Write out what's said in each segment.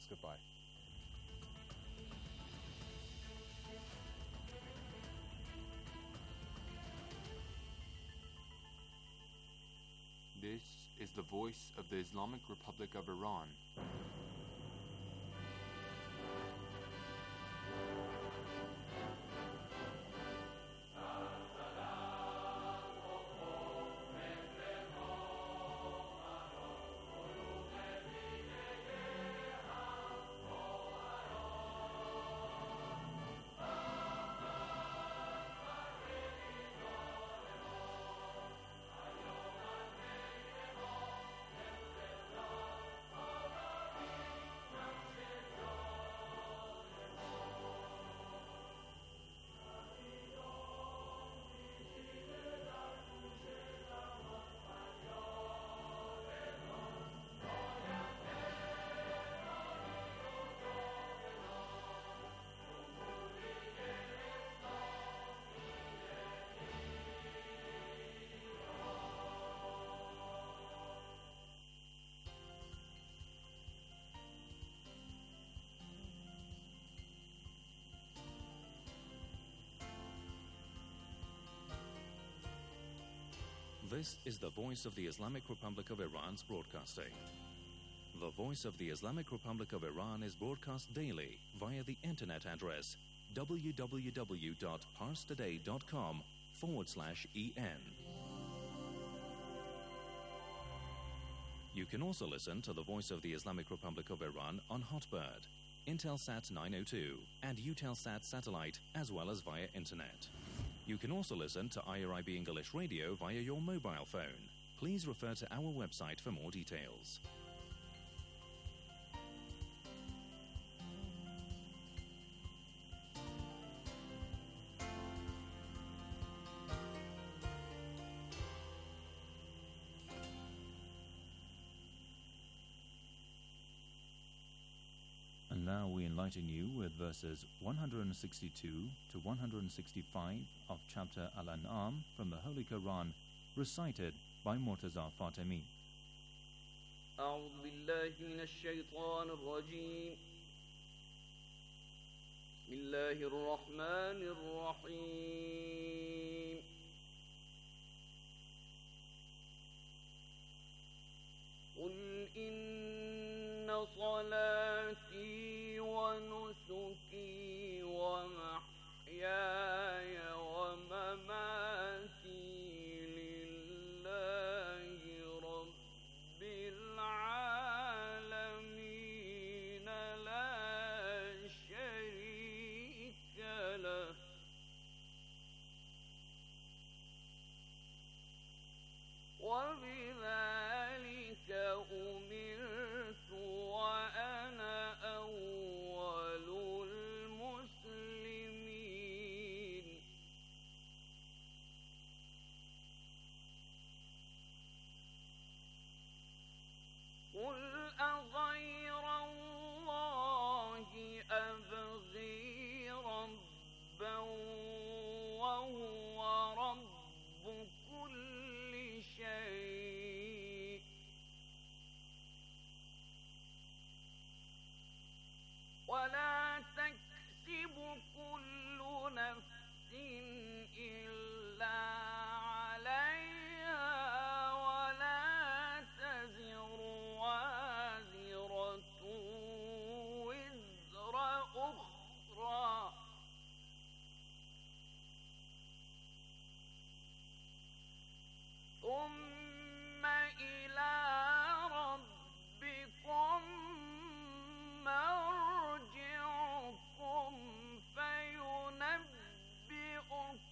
Goodbye. This is the voice of the Islamic Republic of Iran. This is the Voice of the Islamic Republic of Iran's broadcasting. The Voice of the Islamic Republic of Iran is broadcast daily via the internet address www.parstoday.com/en. You can also listen to the Voice of the Islamic Republic of Iran on Hotbird, Intelsat 902, and Eutelsat satellite, as well as via internet. You can also listen to IRIB English Radio via your mobile phone. Please refer to our website for more details. And now we enlighten you with verses 162 to 165 of chapter Al-An'am from the Holy Quran, recited by Murtaza Fatemi. أعوذ بالله من الشيطان الرجيم. بسم الله الرحمن الرحيم. قل إن صلاتي ونسكي ومحياي ومماتي لله رب العالمين لا شريك له وبذلك أمرت وأنا أول المسلمين. قل أغير الله أبغي ربا وهو رب كل شيء ولا تكسب كل نفس إلا عليها ولا تزر وازرة وزر أخرى ثم إلى ربكم مرجعكم فينبئكم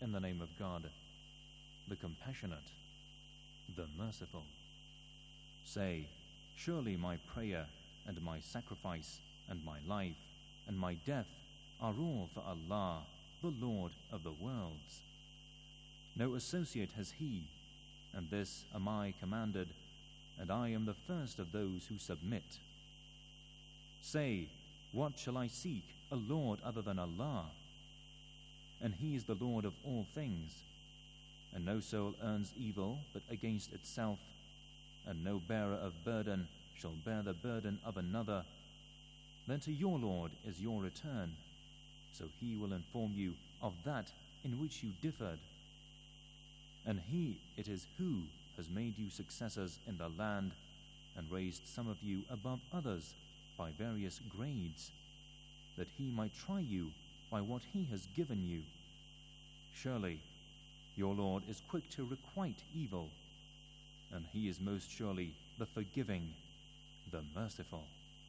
in the name of God, the compassionate, the merciful. Say, surely my prayer and my sacrifice and my life and my death are all for Allah, the Lord of the worlds. No associate has He, and this am I commanded, and I am the first of those who submit. Say, what shall I seek a Lord other than Allah? And He is the Lord of all things, and no soul earns evil but against itself, and no bearer of burden shall bear the burden of another. Then to your Lord is your return, so He will inform you of that in which you differed. And He it is who has made you successors in the land, and raised some of you above others by various grades, that He might try you by what He has given you. Surely your Lord is quick to requite evil, and He is most surely the forgiving, the merciful.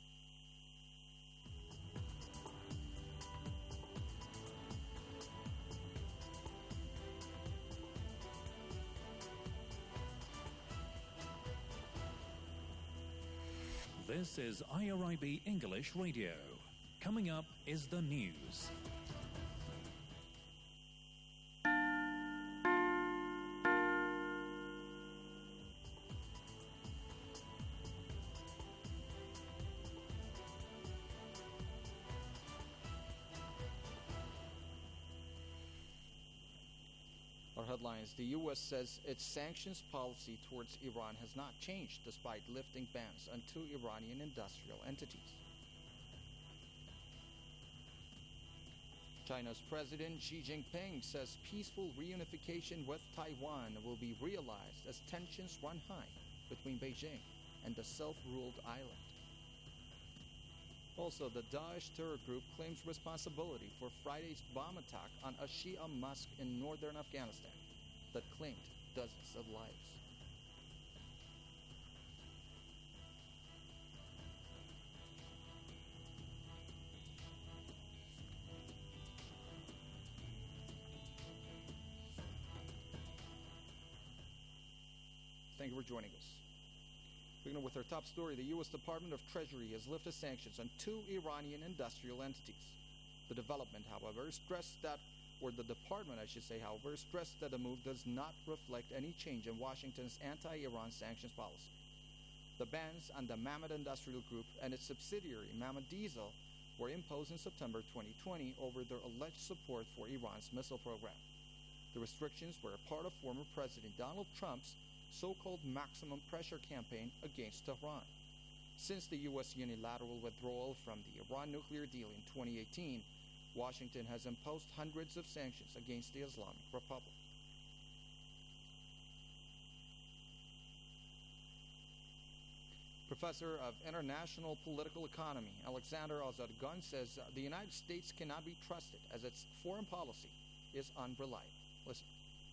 This is IRIB English Radio. Coming up is the news. Our headlines: the U.S. says its sanctions policy towards Iran has not changed despite lifting bans on 2 Iranian industrial entities. China's President Xi Jinping says peaceful reunification with Taiwan will be realized as tensions run high between Beijing and the self-ruled island. Also, the Daesh terror group claims responsibility for Friday's bomb attack on a Shia mosque in northern Afghanistan that claimed dozens of lives. Thank you for joining us. Beginning with our top story, the U.S. Department of Treasury has lifted sanctions on 2 Iranian industrial entities. The department, however, stressed that the move does not reflect any change in Washington's anti-Iran sanctions policy. The bans on the Mammoth Industrial Group and its subsidiary Mammoth Diesel were imposed in September 2020 over their alleged support for Iran's missile program. The restrictions were a part of former President Donald Trump's so-called maximum pressure campaign against Tehran. Since the U.S. unilateral withdrawal from the Iran nuclear deal in 2018, Washington has imposed hundreds of sanctions against the Islamic Republic. Professor of International Political Economy Alexander Azargan says the United States cannot be trusted as its foreign policy is unreliable. Listen.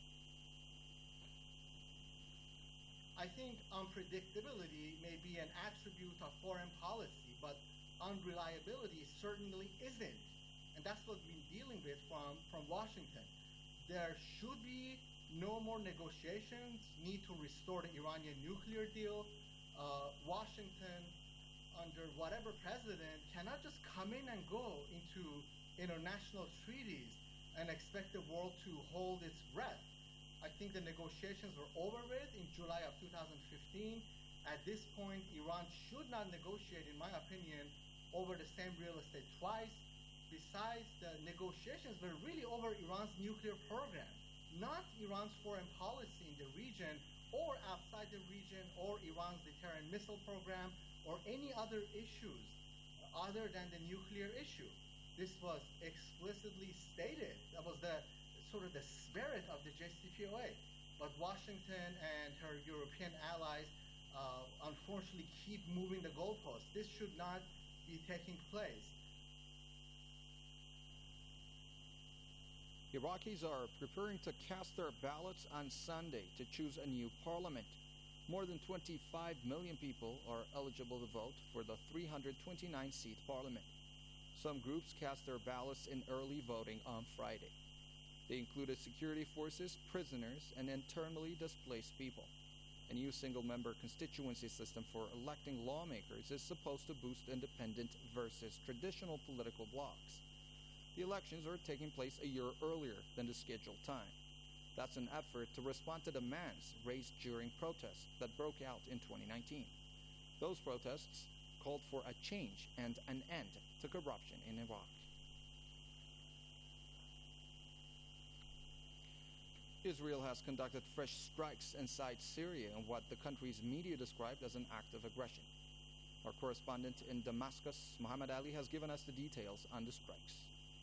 I think unpredictability may be an attribute of foreign policy, but unreliability certainly isn't. And that's what we're dealing with from Washington. There should be no more negotiations, need to restore the Iranian nuclear deal. Washington, under whatever president, cannot just come in and go into international treaties and expect the world to hold its breath. I think the negotiations were over with in July of 2015. At this point, Iran should not negotiate, in my opinion, over the same real estate twice. Besides, the negotiations were really over Iran's nuclear program, not Iran's foreign policy in the region or outside the region, or Iran's deterrent missile program, or any other issues other than the nuclear issue. This was explicitly stated. That was the sort of the spirit of the JCPOA. But Washington and her European allies unfortunately keep moving the goalposts. This should not be taking place. Iraqis are preparing to cast their ballots on Sunday to choose a new parliament. More than 25 million people are eligible to vote for the 329-seat parliament. Some groups cast their ballots in early voting on Friday. They included security forces, prisoners, and internally displaced people. A new single-member constituency system for electing lawmakers is supposed to boost independent versus traditional political blocs. The elections are taking place a year earlier than the scheduled time. That's an effort to respond to demands raised during protests that broke out in 2019. Those protests called for a change and an end to corruption in Iraq. Israel has conducted fresh strikes inside Syria in what the country's media described as an act of aggression. Our correspondent in Damascus, Muhammad Ali, has given us the details on the strikes.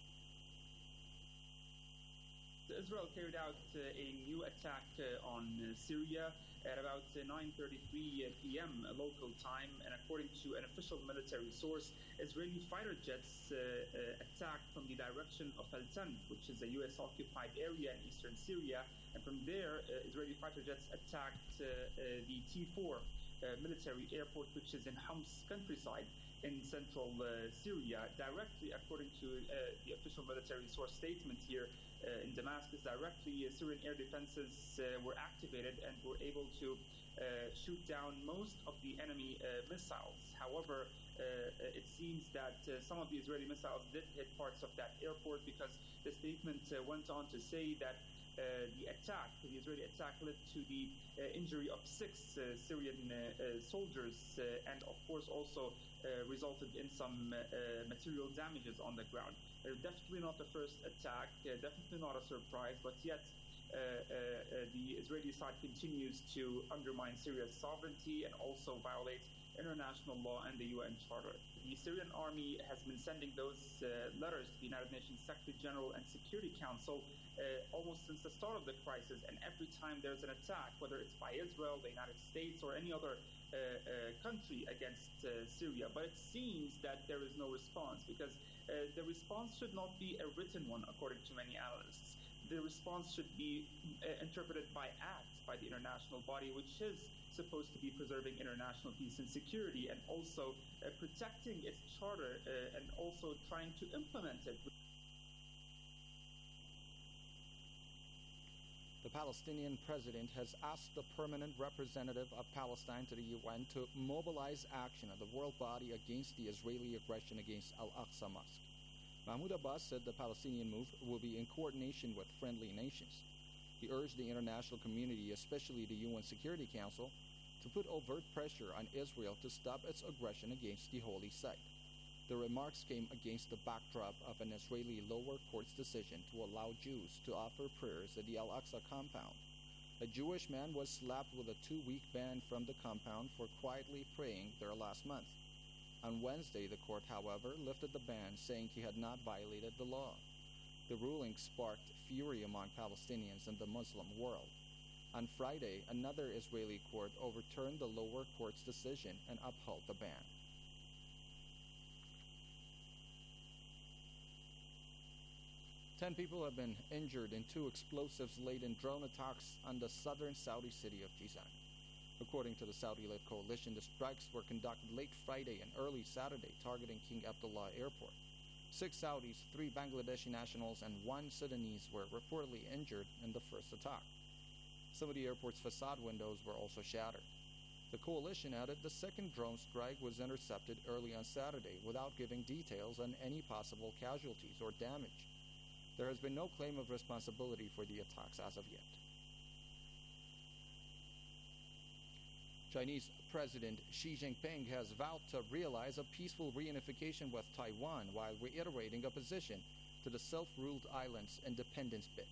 Israel carried out a new attack on Syria at about 9:33 p.m. local time, and according to an official military source, Israeli fighter jets attacked from the direction of Al-Tanf, which is a U.S.-occupied area in eastern Syria, and from there, Israeli fighter jets attacked the T4 military airport, which is in Homs countryside in central Syria. Directly, according to the official military source statement here in Damascus, directly Syrian air defenses were activated and were able to shoot down most of the enemy missiles. However, it seems that some of the Israeli missiles did hit parts of that airport, because the statement went on to say that the Israeli attack led to the injury of 6 Syrian soldiers, and of course also resulted in some material damages on the ground. Definitely not the first attack, definitely not a surprise, but yet the Israeli side continues to undermine Syria's sovereignty and also violate international law and the UN Charter. The Syrian army has been sending those letters to the United Nations Secretary General and Security Council almost since the start of the crisis, and every time there's an attack, whether it's by Israel, the United States, or any other country against Syria. But it seems that there is no response, because the response should not be a written one, according to many analysts. The response should be interpreted by acts by the international body, which is supposed to be preserving international peace and security, and also protecting its charter and also trying to implement it. The Palestinian president has asked the permanent representative of Palestine to the UN to mobilize action of the world body against the Israeli aggression against Al-Aqsa Mosque. Mahmoud Abbas said the Palestinian move will be in coordination with friendly nations. He urged the international community, especially the UN Security Council, to put overt pressure on Israel to stop its aggression against the holy site. The remarks came against the backdrop of an Israeli lower court's decision to allow Jews to offer prayers at the Al-Aqsa compound. A Jewish man was slapped with a 2-week ban from the compound for quietly praying there last month. On Wednesday, the court, however, lifted the ban, saying he had not violated the law. The ruling sparked fury among Palestinians and the Muslim world. On Friday, another Israeli court overturned the lower court's decision and upheld the ban. Ten people have been injured in 2 explosives-laden drone attacks on the southern Saudi city of Jizan. According to the Saudi-led coalition, the strikes were conducted late Friday and early Saturday, targeting King Abdullah Airport. 6 Saudis, 3 Bangladeshi nationals, and 1 Sudanese were reportedly injured in the first attack. Some of the airport's facade windows were also shattered. The coalition added the second drone strike was intercepted early on Saturday without giving details on any possible casualties or damage. There has been no claim of responsibility for the attacks as of yet. Chinese President Xi Jinping has vowed to realize a peaceful reunification with Taiwan while reiterating opposition to the self-ruled island's independence bid.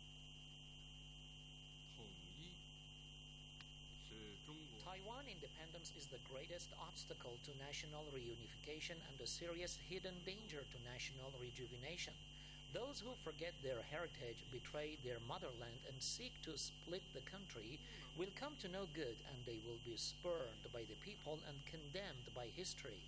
Taiwan independence is the greatest obstacle to national reunification and a serious hidden danger to national rejuvenation. Those who forget their heritage, betray their motherland, and seek to split the country will come to no good, and they will be spurned by the people and condemned by history.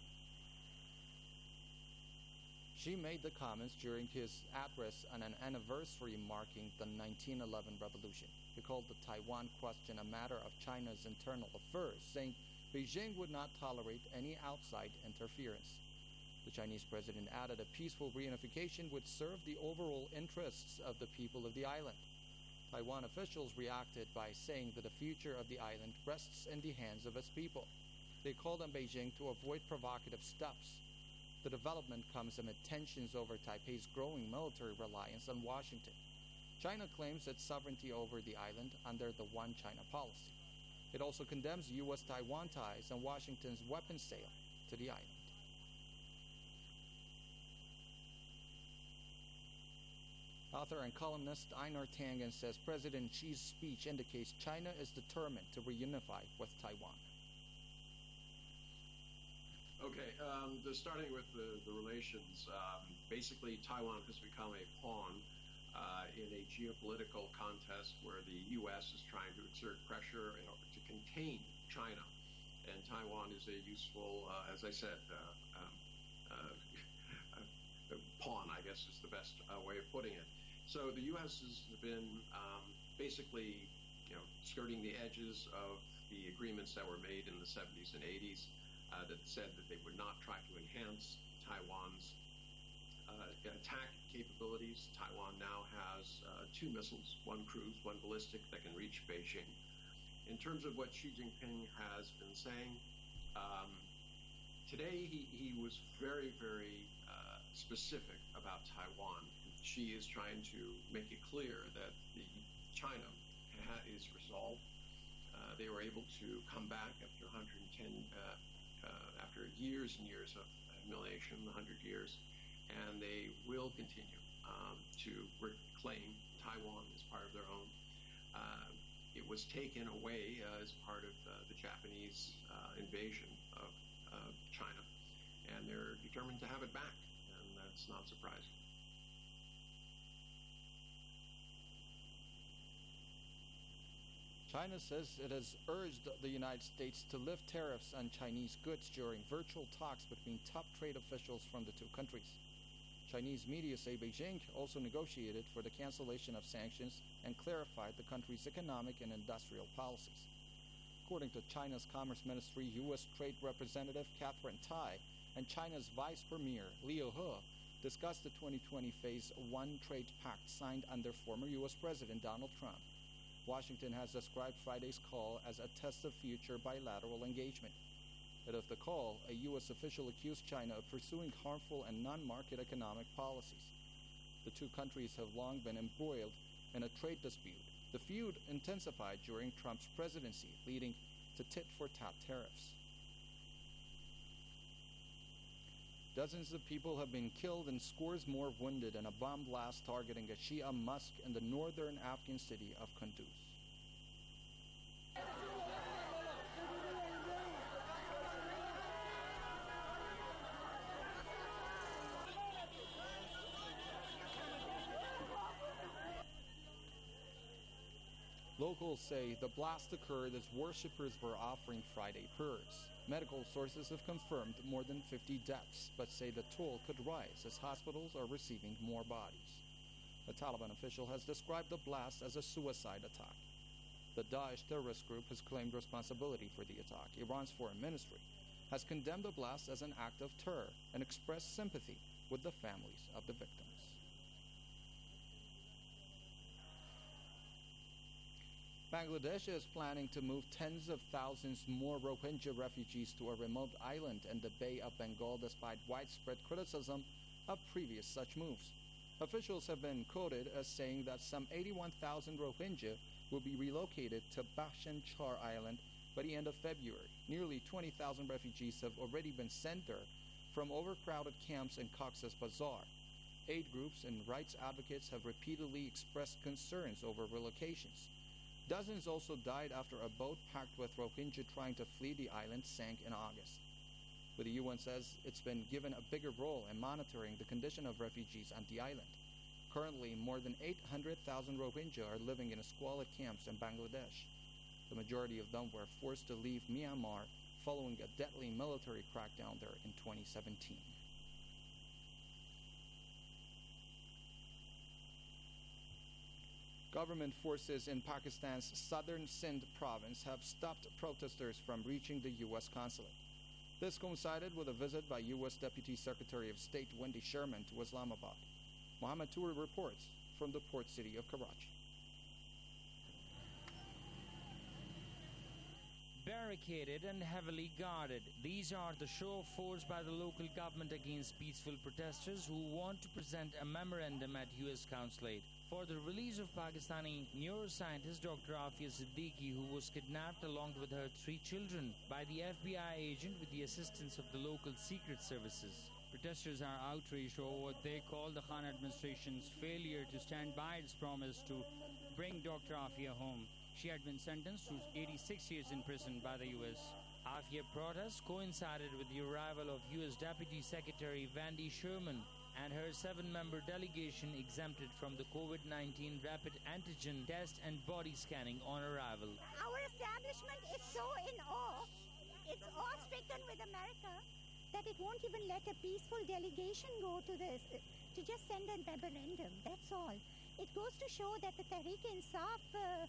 Xi made the comments during his address on an anniversary marking the 1911 revolution. He called the Taiwan question a matter of China's internal affairs, saying Beijing would not tolerate any outside interference. The Chinese president added a peaceful reunification would serve the overall interests of the people of the island. Taiwan officials reacted by saying that the future of the island rests in the hands of its people. They called on Beijing to avoid provocative steps. The development comes amid tensions over Taipei's growing military reliance on Washington. China claims its sovereignty over the island under the One China policy. It also condemns U.S.-Taiwan ties and Washington's weapons sale to the island. Author and columnist Einar Tangen says President Xi's speech indicates China is determined to reunify with Taiwan. Okay, starting with the relations, basically Taiwan has become a pawn in a geopolitical contest where the U.S. is trying to exert pressure in order to contain China. And Taiwan is a useful, as I said, pawn, I guess is the best way of putting it. So the U.S. has been basically, skirting the edges of the agreements that were made in the 70s and 80s that said that they would not try to enhance Taiwan's attack capabilities. Taiwan now has 2 missiles, 1 cruise, 1 ballistic, that can reach Beijing. In terms of what Xi Jinping has been saying, today he was very, very specific about Taiwan. Xi is trying to make it clear that China is resolved. They were able to come back after 110, after years and years of humiliation, 100 years, and they will continue to reclaim Taiwan as part of their own. It was taken away as part of the Japanese invasion of China, and they're determined to have it back, and that's not surprising. China says it has urged the United States to lift tariffs on Chinese goods during virtual talks between top trade officials from the 2 countries. Chinese media say Beijing also negotiated for the cancellation of sanctions and clarified the country's economic and industrial policies. According to China's Commerce Ministry, U.S. Trade Representative Catherine Tai and China's Vice Premier Liu He discussed the 2020 Phase 1 trade pact signed under former U.S. President Donald Trump. Washington has described Friday's call as a test of future bilateral engagement. Out of the call, a U.S. official accused China of pursuing harmful and non-market economic policies. The 2 countries have long been embroiled in a trade dispute. The feud intensified during Trump's presidency, leading to tit-for-tat tariffs. Dozens of people have been killed and scores more wounded in a bomb blast targeting a Shia mosque in the northern Afghan city of Kunduz. Locals say the blast occurred as worshippers were offering Friday prayers. Medical sources have confirmed more than 50 deaths, but say the toll could rise as hospitals are receiving more bodies. A Taliban official has described the blast as a suicide attack. The Daesh terrorist group has claimed responsibility for the attack. Iran's foreign ministry has condemned the blast as an act of terror and expressed sympathy with the families of the victims. Bangladesh is planning to move tens of thousands more Rohingya refugees to a remote island in the Bay of Bengal despite widespread criticism of previous such moves. Officials have been quoted as saying that some 81,000 Rohingya will be relocated to Bhasan Char Island by the end of February. Nearly 20,000 refugees have already been sent there from overcrowded camps in Cox's Bazar. Aid groups and rights advocates have repeatedly expressed concerns over relocations. Dozens also died after a boat packed with Rohingya trying to flee the island sank in August. But the UN says it's been given a bigger role in monitoring the condition of refugees on the island. Currently, more than 800,000 Rohingya are living in squalid camps in Bangladesh. The majority of them were forced to leave Myanmar following a deadly military crackdown there in 2017. Government forces in Pakistan's southern Sindh province have stopped protesters from reaching the U.S. consulate. This coincided with a visit by U.S. Deputy Secretary of State Wendy Sherman to Islamabad. Mohammed Touri reports from the port city of Karachi. Barricaded and heavily guarded, these are the show of force by the local government against peaceful protesters who want to present a memorandum at U.S. Consulate for the release of Pakistani neuroscientist Dr. Afia Siddiqui, who was kidnapped along with her 3 children by the FBI agent with the assistance of the local secret services. Protesters are outraged over what they call the Khan administration's failure to stand by its promise to bring Dr. Afia home. She had been sentenced to 86 years in prison by the U.S. Afia protests coincided with the arrival of U.S. Deputy Secretary Wendy Sherman and her 7-member delegation exempted from the COVID-19 rapid antigen test and body scanning on arrival. Our establishment is so in awe, it's awe-stricken with America, that it won't even let a peaceful delegation go to this, to just send a memorandum, that's all. It goes to show that the Tehreek-e-Insaf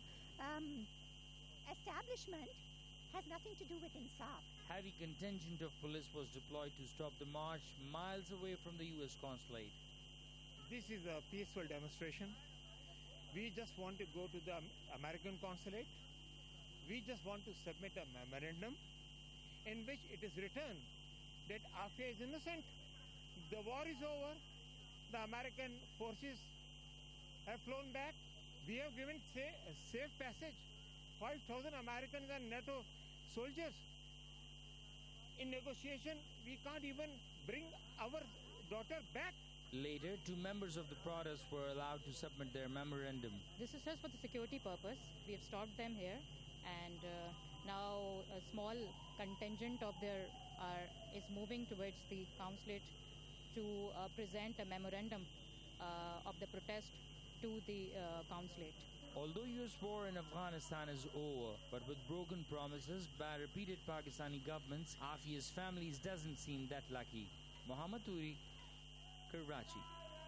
establishment has nothing to do with Insaf. Heavy contingent of police was deployed to stop the march miles away from the U.S. consulate. This is a peaceful demonstration. We just want to go to the American consulate. We just want to submit a memorandum in which it is written that Afia is innocent. The war is over. The American forces have flown back. We have given a safe passage. 5,000 Americans and NATO soldiers. In negotiation, we can't even bring our daughter back. Later, 2 members of the protest were allowed to submit their memorandum. This is just for the security purpose. We have stopped them here, and now a small contingent of is moving towards the consulate to present a memorandum of the protest to the consulate. Although U.S. war in Afghanistan is over, but with broken promises by repeated Pakistani governments, Afia's families doesn't seem that lucky. Mohammed Touri, Karachi.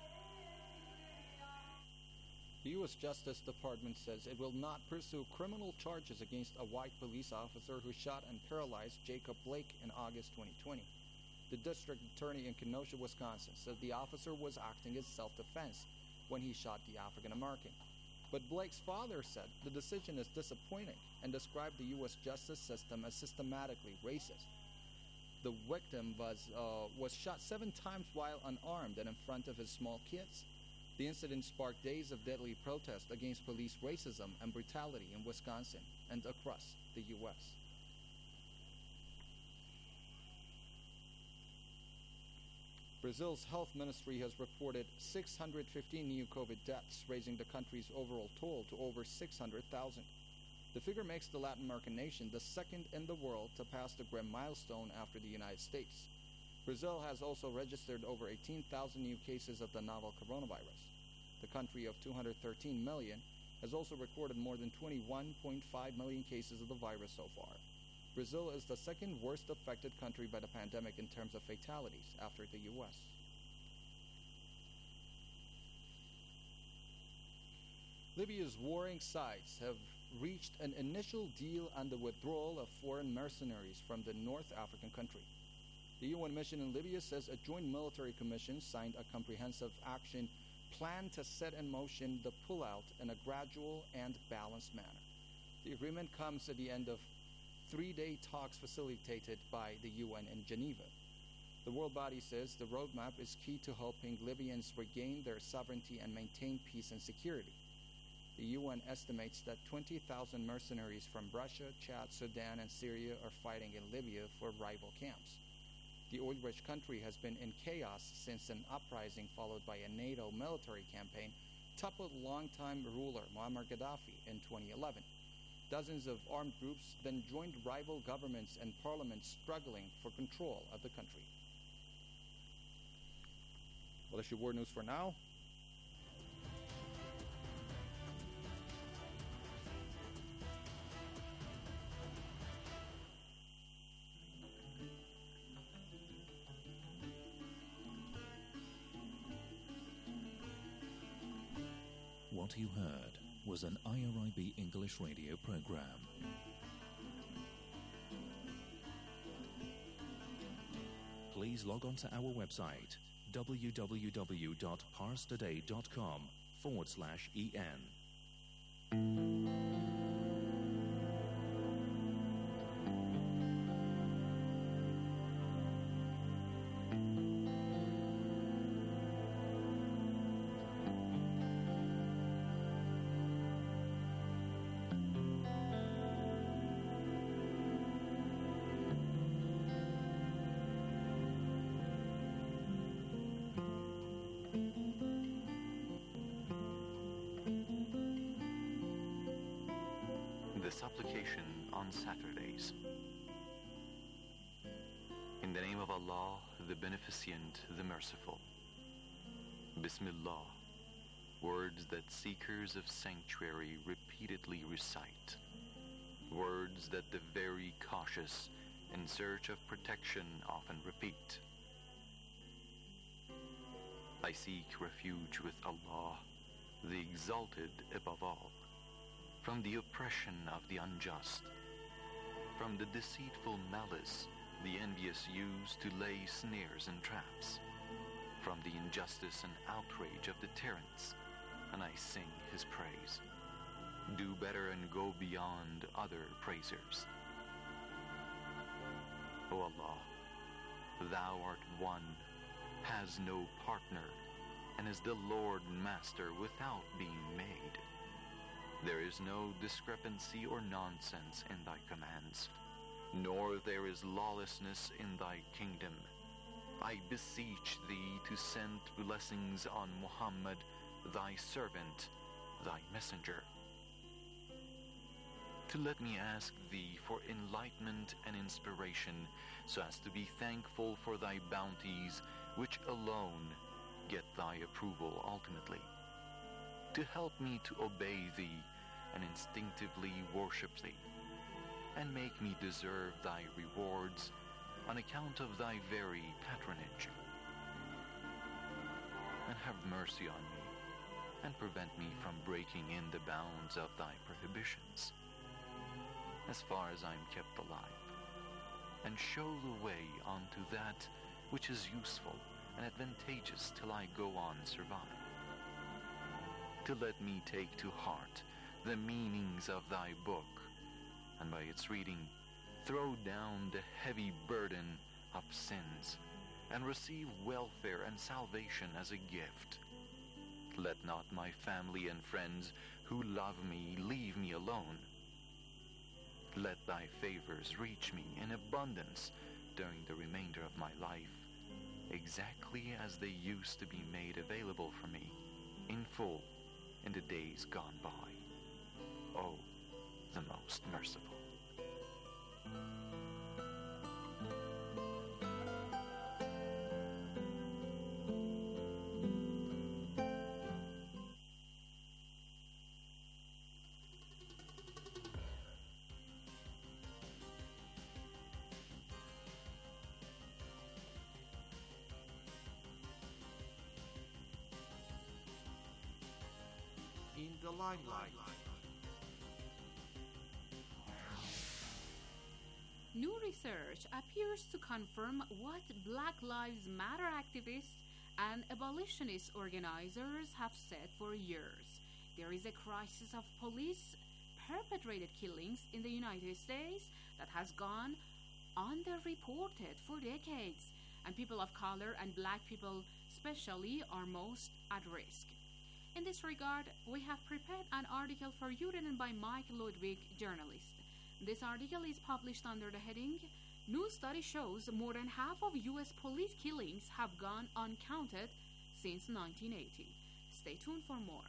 The U.S. Justice Department says it will not pursue criminal charges against a white police officer who shot and paralyzed Jacob Blake in August 2020. The district attorney in Kenosha, Wisconsin, said the officer was acting as self-defense when he shot the African-American. But Blake's father said the decision is disappointing and described the U.S. justice system as systematically racist. The victim was shot 7 times while unarmed and in front of his small kids. The incident sparked days of deadly protest against police racism and brutality in Wisconsin and across the U.S. Brazil's health ministry has reported 615 new COVID deaths, raising the country's overall toll to over 600,000. The figure makes the Latin American nation the second in the world to pass the grim milestone after the United States. Brazil has also registered over 18,000 new cases of the novel coronavirus. The country of 213 million has also recorded more than 21.5 million cases of the virus so far. Brazil is the second worst affected country by the pandemic in terms of fatalities after the U.S. Libya's warring sides have reached an initial deal on the withdrawal of foreign mercenaries from the North African country. The UN mission in Libya says a joint military commission signed a comprehensive action plan to set in motion the pullout in a gradual and balanced manner. The agreement comes at the end of 3-day talks facilitated by the UN in Geneva. The world body says the roadmap is key to helping Libyans regain their sovereignty and maintain peace and security. The UN estimates that 20,000 mercenaries from Russia, Chad, Sudan, and Syria are fighting in Libya for rival camps. The oil-rich country has been in chaos since an uprising followed by a NATO military campaign toppled longtime ruler Muammar Gaddafi in 2011. Dozens of armed groups then joined rival governments and parliaments struggling for control of the country. Well, that's your world news for now. What you heard was an IRIB English radio program. please log on to our website www.parstoday.com/en. The supplication on Saturdays. In the name of Allah, the Beneficent, the Merciful. Bismillah, words that seekers of sanctuary repeatedly recite, words that the very cautious in search of protection often repeat. I seek refuge with Allah, the Exalted above all, from the oppression of the unjust, from the deceitful malice the envious use to lay snares and traps, from the injustice and outrage of the tyrants, and I sing his praise. Do better and go beyond other praisers. O Allah, thou art one, has no partner, and is the Lord and Master without being made. There is no discrepancy or nonsense in thy commands, nor there is lawlessness in thy kingdom. I beseech thee to send blessings on Muhammad, thy servant, thy messenger. To let me ask thee for enlightenment and inspiration, so as to be thankful for thy bounties, which alone get thy approval ultimately. To help me to obey thee and instinctively worship thee, and make me deserve thy rewards on account of thy very patronage. And have mercy on me, and prevent me from breaking in the bounds of thy prohibitions, as far as I am kept alive, and show the way unto that which is useful and advantageous till I go on survive. To let me take to heart the meanings of thy book, and by its reading throw down the heavy burden of sins, and receive welfare and salvation as a gift. Let not my family and friends who love me leave me alone. Let thy favors reach me in abundance during the remainder of my life, exactly as they used to be made available for me in full in the days gone by. O, the most merciful. In the limelight. New research appears to confirm what Black Lives Matter activists and abolitionist organizers have said for years. There is a crisis of police-perpetrated killings in the United States that has gone underreported for decades, and people of color and black people especially are most at risk. In this regard, we have prepared an article for you written by Mike Ludwig, journalist. This article is published under the heading, New Study Shows More Than Half of U.S. Police Killings Have Gone Uncounted Since 1980. Stay tuned for more.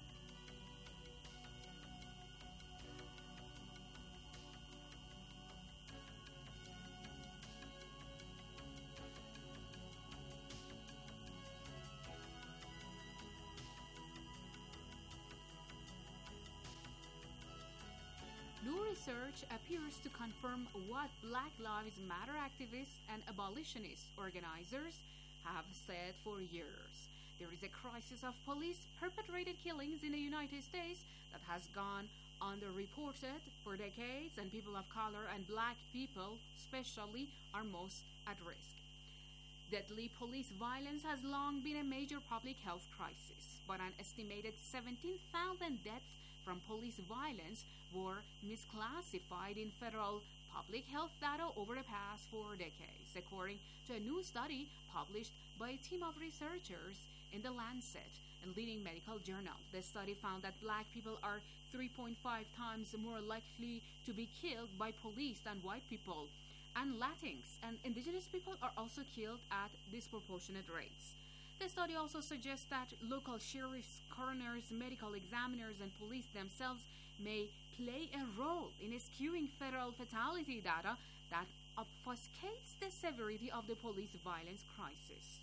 New research appears to confirm what Black Lives Matter activists and abolitionist organizers have said for years. There is a crisis of police-perpetrated killings in the United States that has gone underreported for decades, and people of color and black people especially are most at risk. Deadly police violence has long been a major public health crisis, but an estimated 17,000 deaths from police violence were misclassified in federal public health data over the past 4 decades, according to a new study published by a team of researchers in The Lancet, a leading medical journal. The study found that black people are 3.5 times more likely to be killed by police than white people, and Latinx and indigenous people are also killed at disproportionate rates. The study also suggests that local sheriffs, coroners, medical examiners, and police themselves may play a role in skewing federal fatality data that obfuscates the severity of the police violence crisis.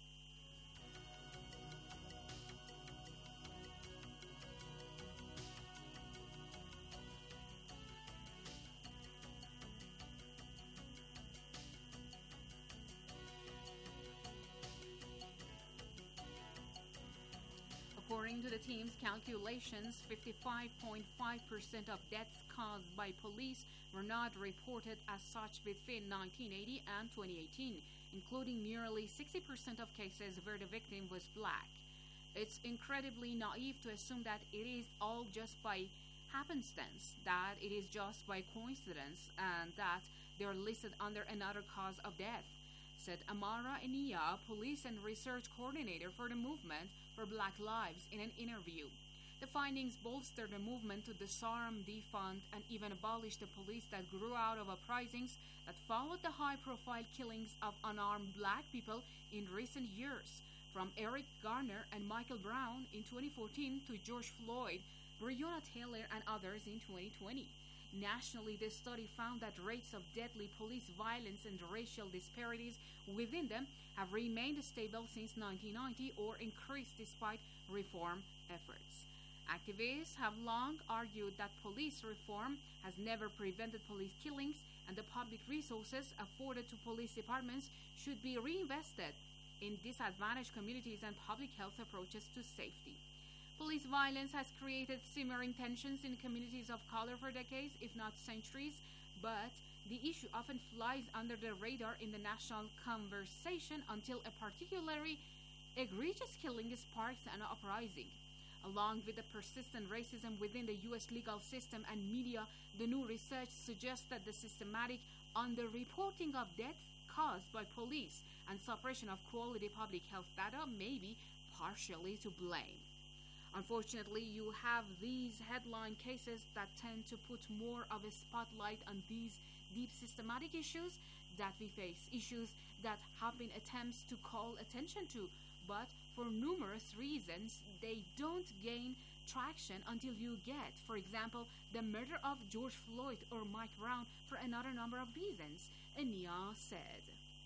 According to the team's calculations, 55.5% of deaths caused by police were not reported as such between 1980 and 2018, including nearly 60% of cases where the victim was black. It's incredibly naive to assume that it is all just by happenstance, that it is just by coincidence, and that they are listed under another cause of death, said Amara Enia, police and research coordinator for the Movement for Black Lives, in an interview. The findings bolster the movement to disarm, defund, and even abolish the police that grew out of uprisings that followed the high-profile killings of unarmed black people in recent years, from Eric Garner and Michael Brown in 2014 to George Floyd, Breonna Taylor, and others in 2020. Nationally, this study found that rates of deadly police violence and racial disparities within them have remained stable since 1990 or increased despite reform efforts. Activists have long argued that police reform has never prevented police killings, and the public resources afforded to police departments should be reinvested in disadvantaged communities and public health approaches to safety. Police violence has created simmering tensions in communities of color for decades, if not centuries, but the issue often flies under the radar in the national conversation until a particularly egregious killing sparks an uprising. Along with the persistent racism within the U.S. legal system and media, the new research suggests that the systematic underreporting of deaths caused by police and suppression of quality public health data may be partially to blame. Unfortunately, you have these headline cases that tend to put more of a spotlight on these deep systematic issues that we face, issues that have been attempts to call attention to, but for numerous reasons, they don't gain traction until you get, for example, the murder of George Floyd or Mike Brown for another number of reasons, Ania said.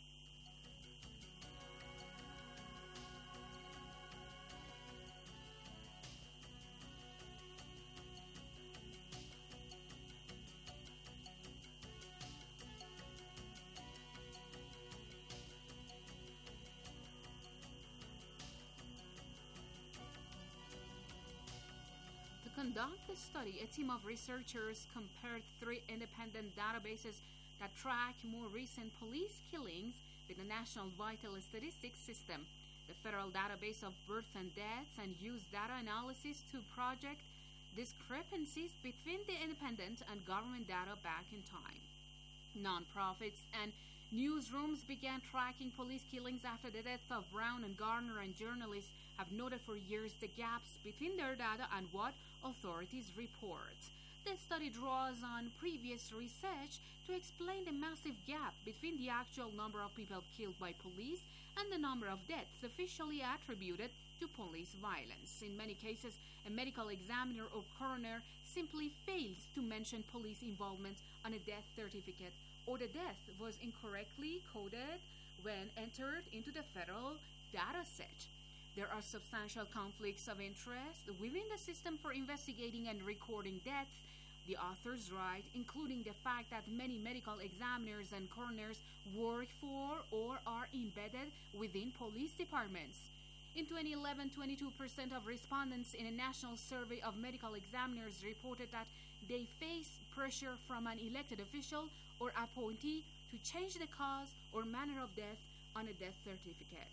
To conduct the study, a team of researchers compared 3 independent databases that track more recent police killings with the National Vital Statistics System, the Federal Database of Birth and Deaths, and used data analysis to project discrepancies between the independent and government data back in time. Nonprofits and newsrooms began tracking police killings after the death of Brown and Garner, and journalists have noted for years the gaps between their data and what authorities report. This study draws on previous research to explain the massive gap between the actual number of people killed by police and the number of deaths officially attributed to police violence. In many cases, a medical examiner or coroner simply fails to mention police involvement on a death certificate, or the death was incorrectly coded when entered into the federal data set. There are substantial conflicts of interest within the system for investigating and recording deaths, the authors write, including the fact that many medical examiners and coroners work for or are embedded within police departments. In 2011, 22% of respondents in a national survey of medical examiners reported that they face pressure from an elected official or appointee to change the cause or manner of death on a death certificate.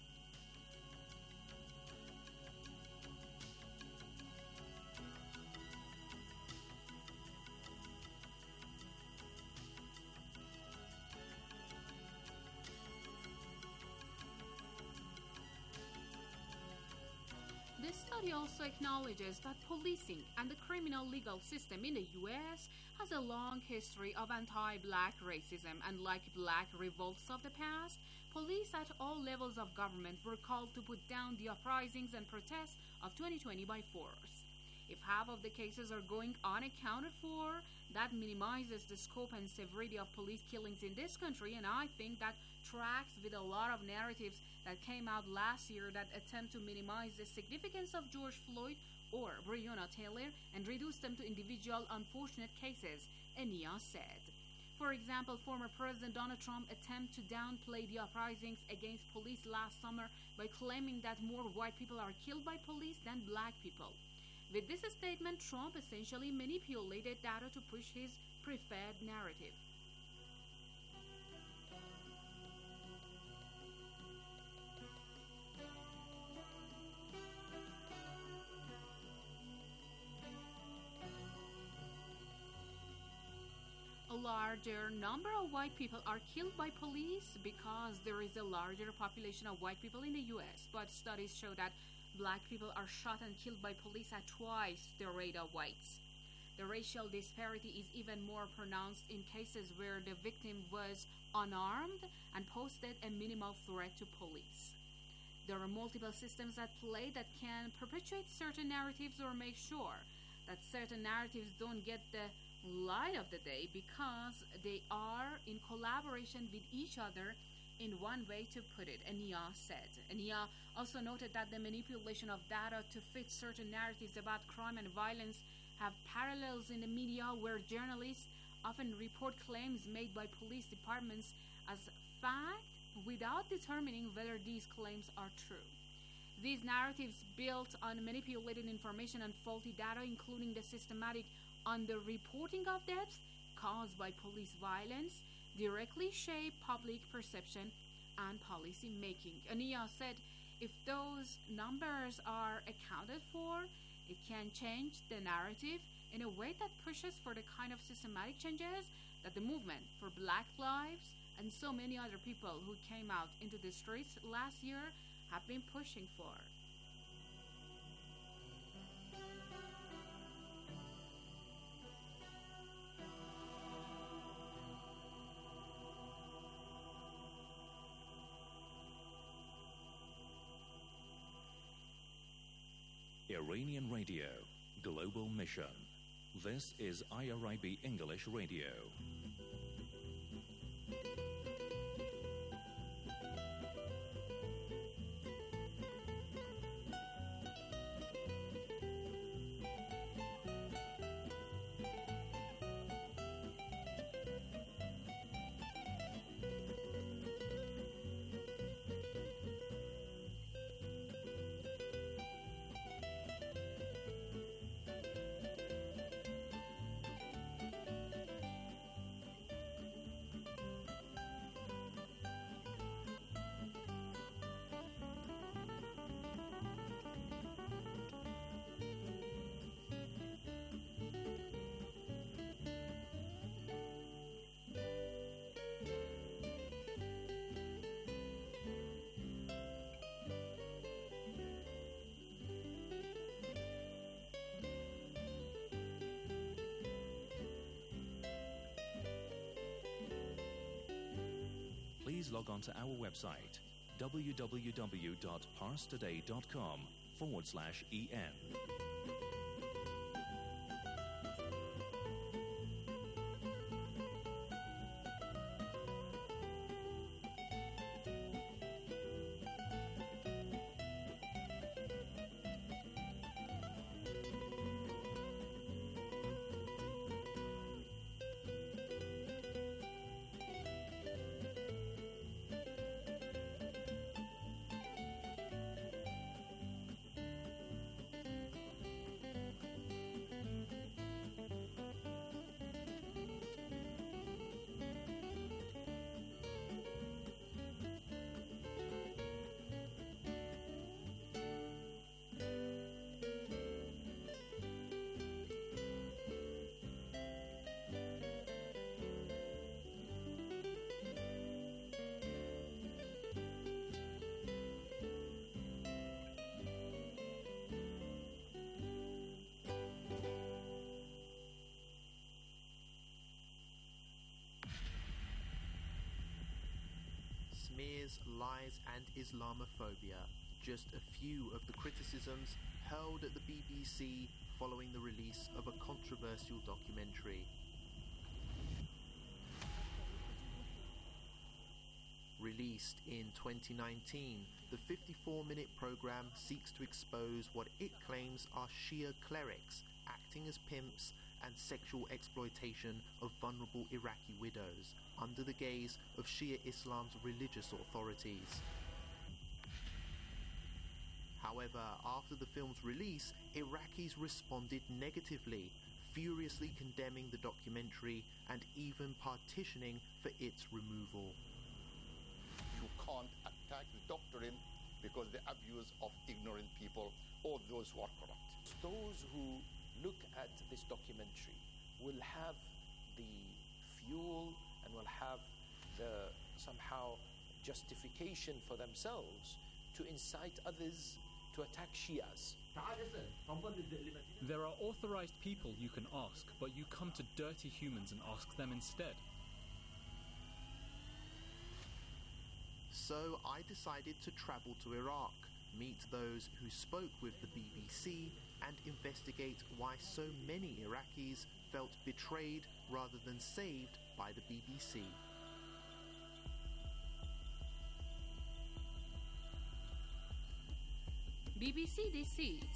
This study also acknowledges that policing and the criminal legal system in the U.S. has a long history of anti-black racism, and like black revolts of the past, police at all levels of government were called to put down the uprisings and protests of 2020 by force. If half of the cases are going unaccounted for, that minimizes the scope and severity of police killings in this country, and I think that tracks with a lot of narratives that came out last year that attempt to minimize the significance of George Floyd or Breonna Taylor and reduce them to individual unfortunate cases, Ania said. For example, former President Donald Trump attempted to downplay the uprisings against police last summer by claiming that more white people are killed by police than black people. With this statement, Trump essentially manipulated data to push his preferred narrative. A larger number of white people are killed by police because there is a larger population of white people in the U.S., but studies show that black people are shot and killed by police at twice the rate of whites. The racial disparity is even more pronounced in cases where the victim was unarmed and posed a minimal threat to police. There are multiple systems at play that can perpetuate certain narratives or make sure that certain narratives don't get the light of the day because they are in collaboration with each other, in one way to put it, Ania said. Ania also noted that the manipulation of data to fit certain narratives about crime and violence have parallels in the media, where journalists often report claims made by police departments as fact without determining whether these claims are true. These narratives built on manipulated information and faulty data, including the systematic underreporting of deaths caused by police violence, directly shape public perception and policy making. Ania said if those numbers are accounted for, it can change the narrative in a way that pushes for the kind of systematic changes that the movement for Black lives and so many other people who came out into the streets last year have been pushing for. Iranian Radio, Global Mission. This is IRIB English Radio. Please log on to our website, www.parstoday.com/en. bias, lies, and Islamophobia. Just a few of the criticisms hurled at the BBC following the release of a controversial documentary. Released in 2019, the 54-minute program seeks to expose what it claims are Shia clerics acting as pimps and sexual exploitation of vulnerable Iraqi widows under the gaze of Shia Islam's religious authorities. However, after the film's release, Iraqis responded negatively, furiously condemning the documentary and even petitioning for its removal. You can't attack the doctrine because the abuse of ignorant people or those who are corrupt. Those who look at this documentary will have the fuel and will have the somehow justification for themselves to incite others to attack Shias. There are authorized people you can ask, but you come to dirty humans and ask them instead. So I decided to travel to Iraq, meet those who spoke with the BBC, and investigate why so many Iraqis felt betrayed rather than saved by the BBC. BBC Deceit.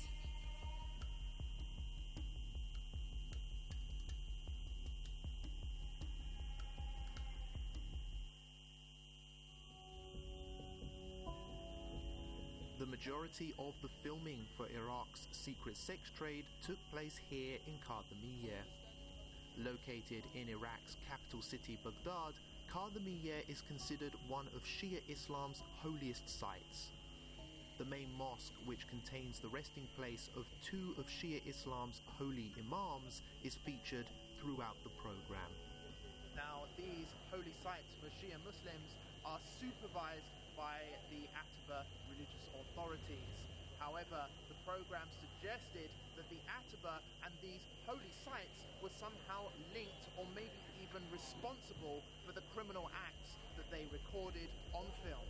The majority of the filming for Iraq's secret sex trade took place here in Qadhimiyya. Located in Iraq's capital city Baghdad, Qadhimiyya is considered one of Shia Islam's holiest sites. The main mosque, which contains the resting place of two of Shia Islam's holy imams, is featured throughout the program. Now, these holy sites for Shia Muslims are supervised by the Ataba religious authorities. However, the program suggested that the Ataba and these holy sites were somehow linked or maybe even responsible for the criminal acts that they recorded on film.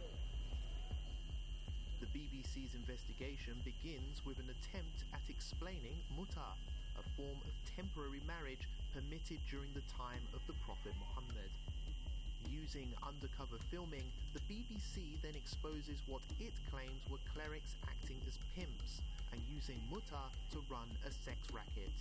The BBC's investigation begins with an attempt at explaining muta, a form of temporary marriage permitted during the time of the Prophet Muhammad. Using undercover filming, the BBC then exposes what it claims were clerics acting as pimps and using muta to run a sex racket.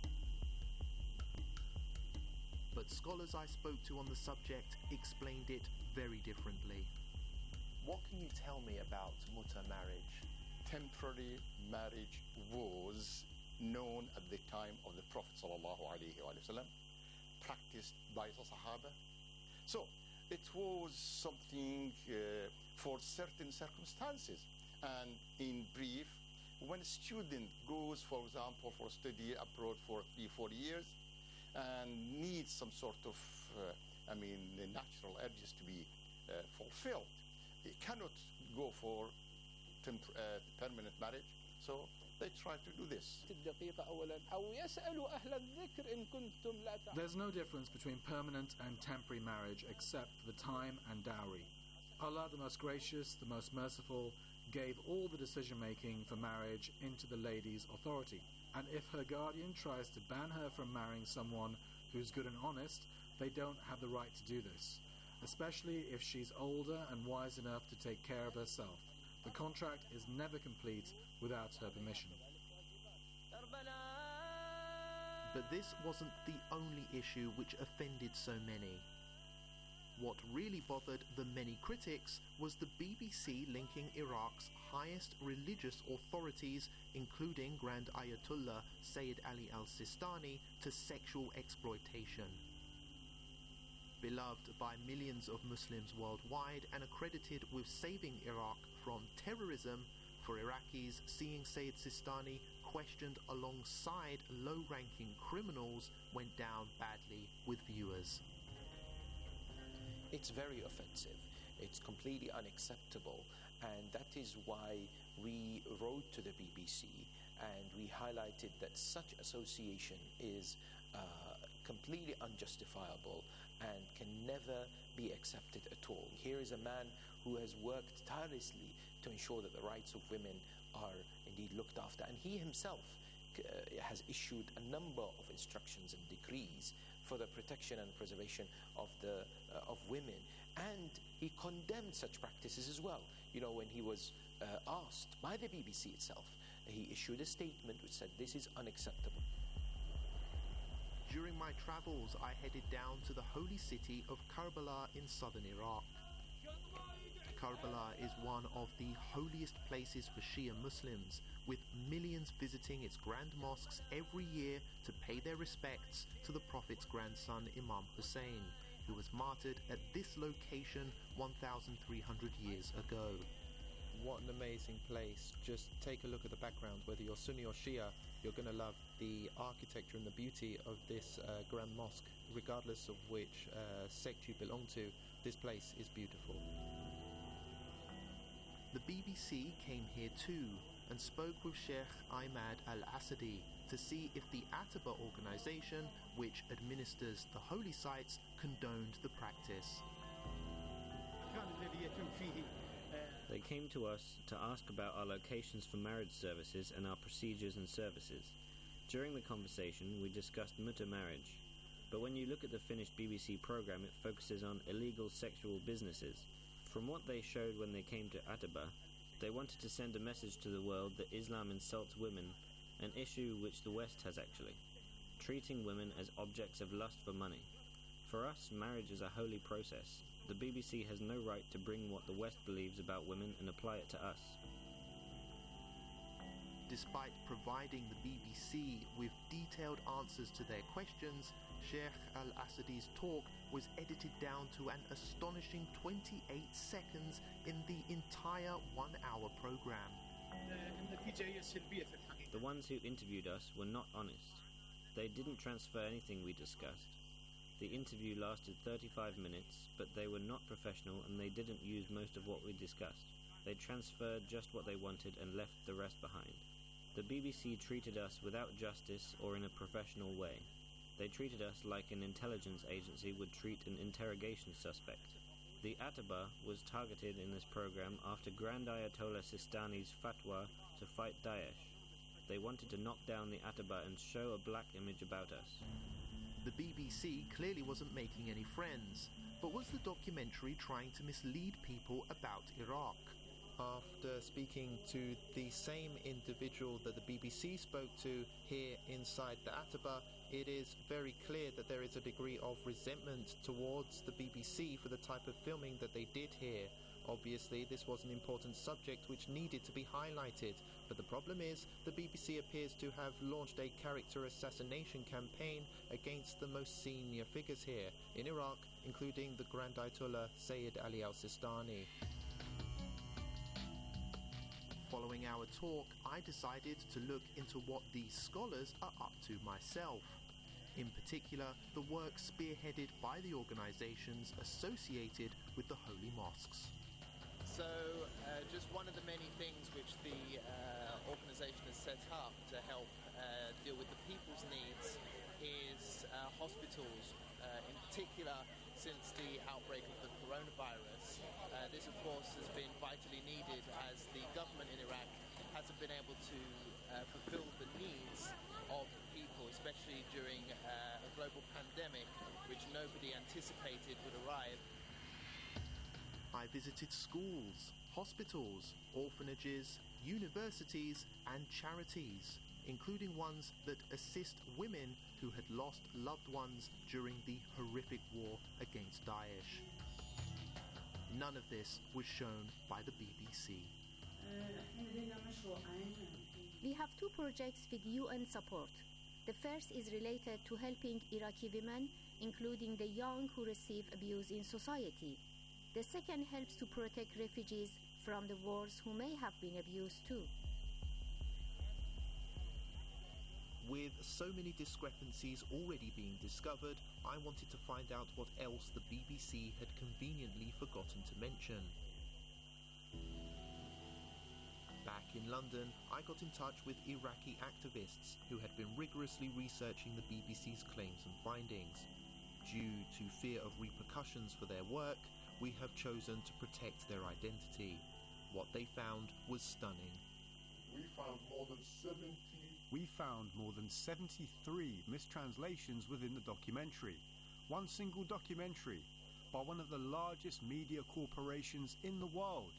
But scholars I spoke to on the subject explained it very differently. What can you tell me about muta marriage? Temporary marriage was known at the time of the Prophet ﷺ, practiced by the Sahaba. So it was something for certain circumstances. And in brief, when a student goes, for example, for study abroad for 3-4 years and needs some sort of, the natural urges to be fulfilled, it cannot go for permanent marriage, so they try to do this. There's no difference between permanent and temporary marriage except for the time and dowry. Allah, the most gracious, the most merciful, gave all the decision-making for marriage into the lady's authority. And if her guardian tries to ban her from marrying someone who's good and honest, they don't have the right to do this, especially if she's older and wise enough to take care of herself. The contract is never complete without her permission. But this wasn't the only issue which offended so many. What really bothered the many critics was the BBC linking Iraq's highest religious authorities, including Grand Ayatollah Sayyid Ali al-Sistani, to sexual exploitation. Beloved by millions of Muslims worldwide and accredited with saving Iraq from terrorism, for Iraqis, seeing Sayyid Sistani questioned alongside low-ranking criminals went down badly with viewers. It's very offensive. It's completely unacceptable, and that is why we wrote to the BBC and we highlighted that such association is completely unjustifiable and can never be accepted at all. Here is a man who has worked tirelessly to ensure that the rights of women are indeed looked after, and he himself has issued a number of instructions and decrees for the protection and preservation of women, and he condemned such practices as well. You know, when he was asked by the BBC itself, he issued a statement which said this is unacceptable. During my travels, I headed down to the holy city of Karbala in southern Iraq. Karbala is one of the holiest places for Shia Muslims, with millions visiting its grand mosques every year to pay their respects to the Prophet's grandson Imam Hussein, who was martyred at this location 1,300 years ago. What an amazing place. Just take a look at the background. Whether you're Sunni or Shia, you're going to love the architecture and the beauty of this grand mosque. Regardless of which sect you belong to, this place is beautiful. The BBC came here too and spoke with Sheikh Ahmad Al-Asadi to see if the Ataba organisation, which administers the holy sites, condoned the practice. They came to us to ask about our locations for marriage services and our procedures and services. During the conversation, we discussed muta marriage, but when you look at the finished BBC programme, it focuses on illegal sexual businesses. From what they showed when they came to Ataba, they wanted to send a message to the world that Islam insults women, an issue which the West has actually, treating women as objects of lust for money. For us, marriage is a holy process. The BBC has no right to bring what the West believes about women and apply it to us. Despite providing the BBC with detailed answers to their questions, Sheikh Al-Asadi's talk was edited down to an astonishing 28 seconds in the entire 1-hour programme. The ones who interviewed us were not honest. They didn't transfer anything we discussed. The interview lasted 35 minutes, but they were not professional and they didn't use most of what we discussed. They transferred just what they wanted and left the rest behind. The BBC treated us without justice or in a professional way. They treated us like an intelligence agency would treat an interrogation suspect. The Ataba was targeted in this program after Grand Ayatollah Sistani's fatwa to fight Daesh. They wanted to knock down the Ataba and show a black image about us. The BBC clearly wasn't making any friends, but was the documentary trying to mislead people about Iraq? After speaking to the same individual that the BBC spoke to here inside the Ataba, it is very clear that there is a degree of resentment towards the BBC for the type of filming that they did here. Obviously, this was an important subject which needed to be highlighted, but the problem is the BBC appears to have launched a character assassination campaign against the most senior figures here in Iraq, including the Grand Ayatollah Sayyid Ali al-Sistani. Following our talk, I decided to look into what these scholars are up to myself. In particular, the work spearheaded by the organisations associated with the holy mosques. So, just one of the many things which the organisation has set up to help deal with the people's needs is hospitals, in particular since the outbreak of the coronavirus. This, of course, has been vitally needed as the government in Iraq hasn't been able to fulfill the needs of the people, especially during a global pandemic which nobody anticipated would arrive. I visited schools, hospitals, orphanages, universities and charities, including ones that assist women who had lost loved ones during the horrific war against Daesh. None of this was shown by the BBC. We have two projects with UN support. The first is related to helping Iraqi women, including the young who receive abuse in society. The second helps to protect refugees from the wars who may have been abused too. With so many discrepancies already being discovered, I wanted to find out what else the BBC had conveniently forgotten to mention. Back Back in London, I got in touch with Iraqi activists who had been rigorously researching the BBC's claims and findings. Due to fear of repercussions for their work, we have chosen to protect their identity. What they found was stunning. We found more than 73 mistranslations within the documentary. One single documentary by one of the largest media corporations in the world.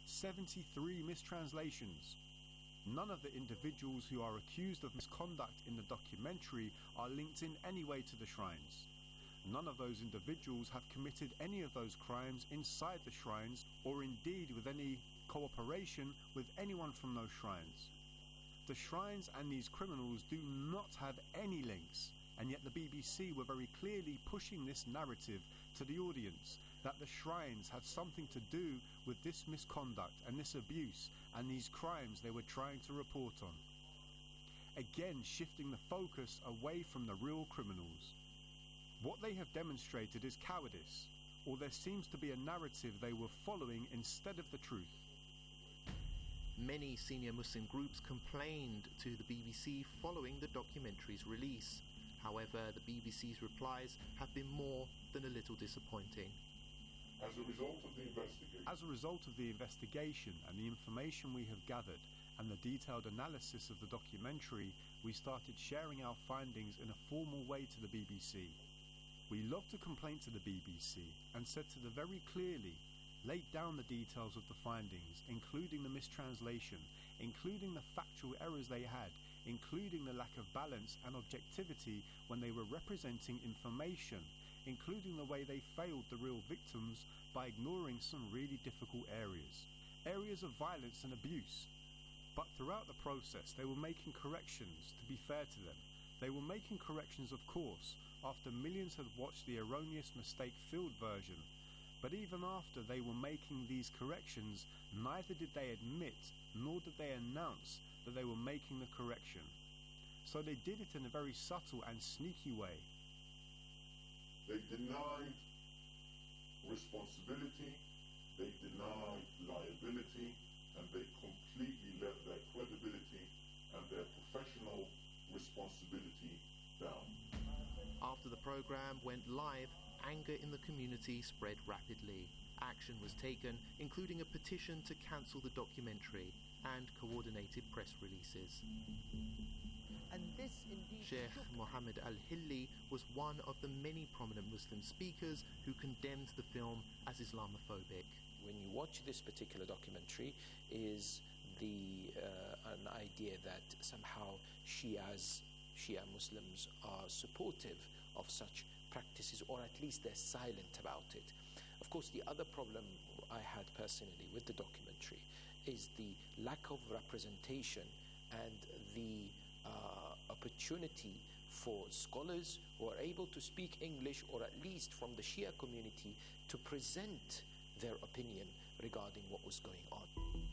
73 mistranslations. None of the individuals who are accused of misconduct in the documentary are linked in any way to the shrines. None of those individuals have committed any of those crimes inside the shrines or indeed with any cooperation with anyone from those shrines. The shrines and these criminals do not have any links, and yet the BBC were very clearly pushing this narrative to the audience that the shrines had something to do with this misconduct and this abuse and these crimes they were trying to report on. Again, shifting the focus away from the real criminals. What they have demonstrated is cowardice, or there seems to be a narrative they were following instead of the truth. Many senior Muslim groups complained to the BBC following the documentary's release. However, the BBC's replies have been more than a little disappointing. As a result of the investigation and the information we have gathered and the detailed analysis of the documentary, we started sharing our findings in a formal way to the BBC. We logged a complaint to the BBC and said to them very clearly, laid down the details of the findings, including the mistranslation, including the factual errors they had, including the lack of balance and objectivity when they were representing information, including the way they failed the real victims by ignoring some really difficult areas of violence and abuse. But throughout the process, they were making corrections, to be fair to them. They were making corrections, of course, after millions had watched the erroneous mistake-filled version. But even after they were making these corrections, neither did they admit nor did they announce that they were making the correction. So they did it in a very subtle and sneaky way. They denied responsibility, they denied liability, and they completely let their credibility and their professional responsibility down. After the program went live, anger in the community spread rapidly. Action was taken, including a petition to cancel the documentary and coordinated press releases. And this indeed Sheikh Mohammed Al-Hilli was one of the many prominent Muslim speakers who condemned the film as Islamophobic. When you watch this particular documentary, is an idea that somehow Shia Muslims are supportive of such practices, or at least they're silent about it. Of course, the other problem I had personally with the documentary is the lack of representation and the opportunity for scholars who are able to speak English, or at least from the Shia community, to present their opinion regarding what was going on.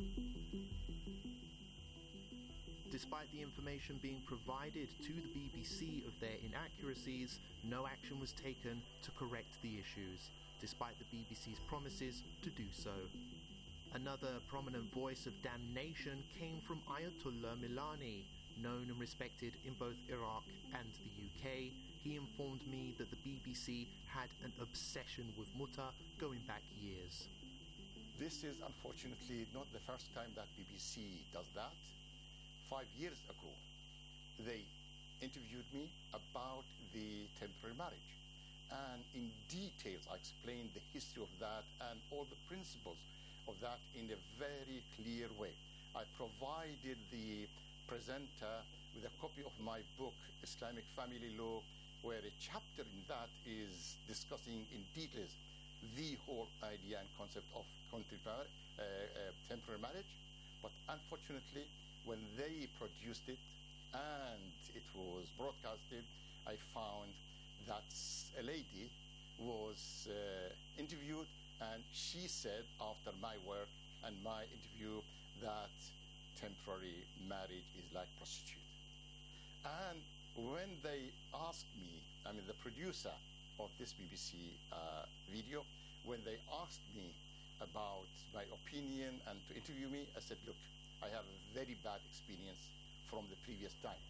Despite the information being provided to the BBC of their inaccuracies, no action was taken to correct the issues, despite the BBC's promises to do so. Another prominent voice of damnation came from Ayatollah Milani, known and respected in both Iraq and the UK. He informed me that the BBC had an obsession with Muta going back years. This is unfortunately not the first time that BBC does that. 5 years ago, they interviewed me about the temporary marriage. And in details, I explained the history of that and all the principles of that in a very clear way. I provided the presenter with a copy of my book, Islamic Family Law, where a chapter in that is discussing in details the whole idea and concept of temporary marriage. But unfortunately, when they produced it and it was broadcasted, I found that a lady was interviewed, and she said, after my work and my interview, that temporary marriage is like prostitute. And when they asked me, the producer of this BBC video, when they asked me about my opinion and to interview me, I said, look, I have a very bad experience from the previous time.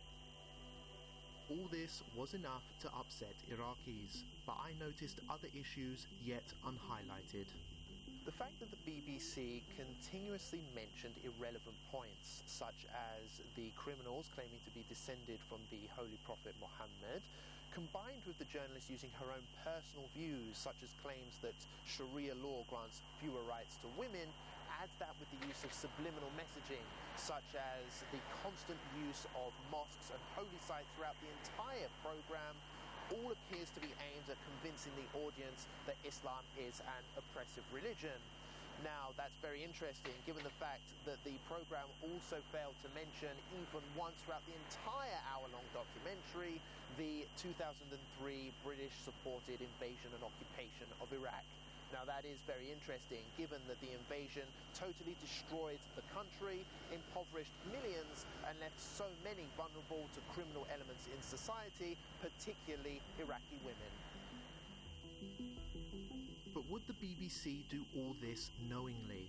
All this was enough to upset Iraqis, but I noticed other issues yet unhighlighted. The fact that the BBC continuously mentioned irrelevant points, such as the criminals claiming to be descended from the Holy Prophet Muhammad, combined with the journalist using her own personal views, such as claims that Sharia law grants fewer rights to women, adds that with the use of subliminal messaging, such as the constant use of mosques and holy sites throughout the entire programme, all appears to be aimed at convincing the audience that Islam is an oppressive religion. Now, that's very interesting, given the fact that the programme also failed to mention, even once throughout the entire hour-long documentary, the 2003 British-supported invasion and occupation of Iraq. Now, that is very interesting, given that the invasion totally destroyed the country, impoverished millions, and left so many vulnerable to criminal elements in society, particularly Iraqi women. But would the BBC do all this knowingly?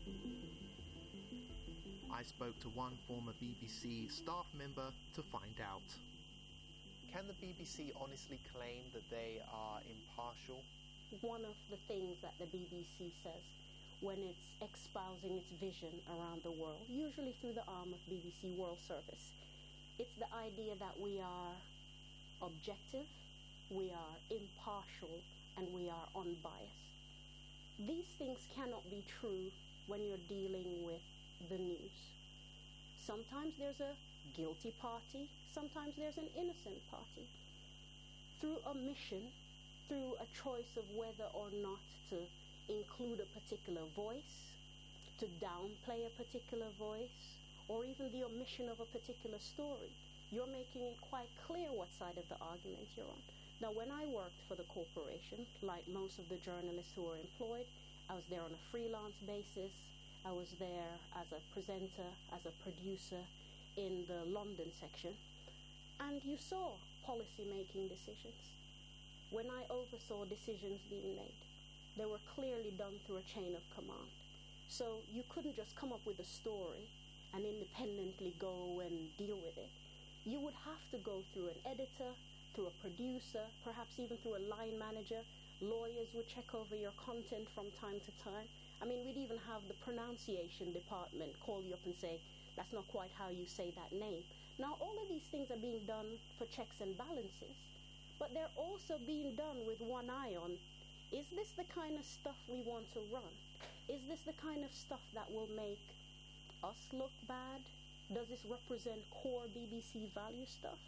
I spoke to one former BBC staff member to find out. Can the BBC honestly claim that they are impartial? One of the things that the BBC says when it's espousing its vision around the world, usually through the arm of BBC World Service, it's the idea that we are objective, we are impartial, and we are unbiased. These things cannot be true when you're dealing with the news. Sometimes there's a guilty party, sometimes there's an innocent party. Through omission, through a choice of whether or not to include a particular voice, to downplay a particular voice, or even the omission of a particular story, you're making it quite clear what side of the argument you're on. Now, when I worked for the corporation, like most of the journalists who were employed, I was there on a freelance basis. I was there as a presenter, as a producer in the London section, and you saw policy-making decisions. When I oversaw decisions being made, they were clearly done through a chain of command. So you couldn't just come up with a story and independently go and deal with it. You would have to go through an editor, through a producer, perhaps even through a line manager. Lawyers would check over your content from time to time. I mean, we'd even have the pronunciation department call you up and say, that's not quite how you say that name. Now, all of these things are being done for checks and balances, but they're also being done with one eye on, is this the kind of stuff we want to run? Is this the kind of stuff that will make us look bad? Does this represent core BBC value stuff?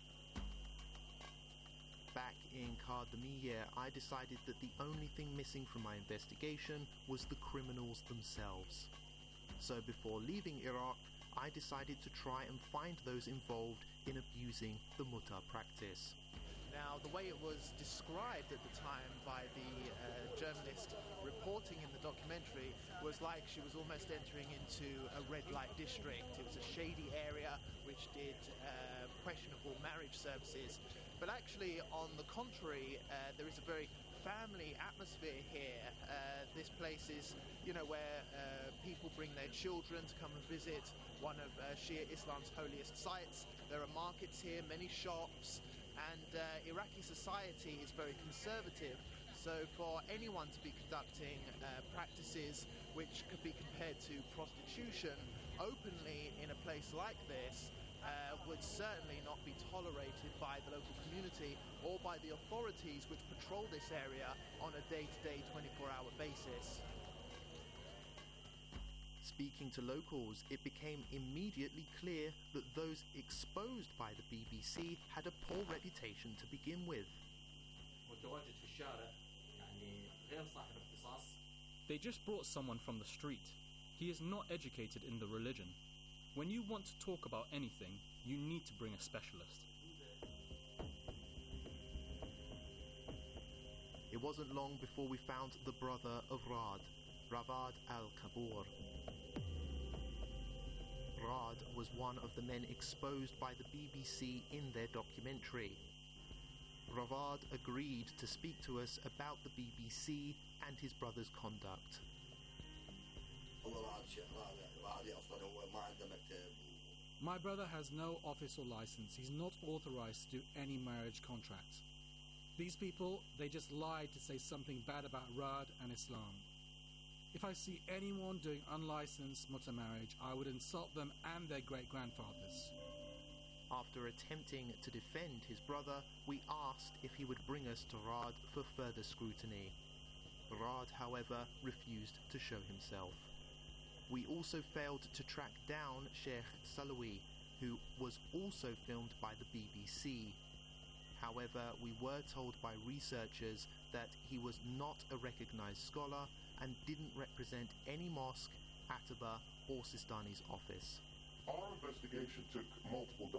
Back in Qadamiyya, I decided that the only thing missing from my investigation was the criminals themselves. So before leaving Iraq, I decided to try and find those involved in abusing the muta practice. Now, the way it was described at the time by the journalist reporting in the documentary was like she was almost entering into a red light district. It was a shady area which did questionable marriage services. But actually, on the contrary, there is a very family atmosphere here. This place is, where people bring their children to come and visit one of Shia Islam's holiest sites. There are markets here, many shops. And Iraqi society is very conservative, so for anyone to be conducting practices which could be compared to prostitution openly in a place like this would certainly not be tolerated by the local community or by the authorities which patrol this area on a day-to-day 24-hour basis. Speaking to locals, it became immediately clear that those exposed by the BBC had a poor reputation to begin with. They just brought someone from the street. He is not educated in the religion. When you want to talk about anything, you need to bring a specialist. It wasn't long before we found the brother of Raad, Rawad al-Kabur. Raad was one of the men exposed by the BBC in their documentary. Rawad agreed to speak to us about the BBC and his brother's conduct. My brother has no office or license. He's not authorized to do any marriage contracts. These people, they just lied to say something bad about Rad and Islam. If I see anyone doing unlicensed mutter marriage, I would insult them and their great-grandfathers. After attempting to defend his brother, we asked if he would bring us to Rad for further scrutiny. Rad, however, refused to show himself. We also failed to track down Sheikh Salawi, who was also filmed by the BBC. However, we were told by researchers that he was not a recognized scholar and didn't represent any mosque, Ataba, or Sistani's office. Our investigation took multiple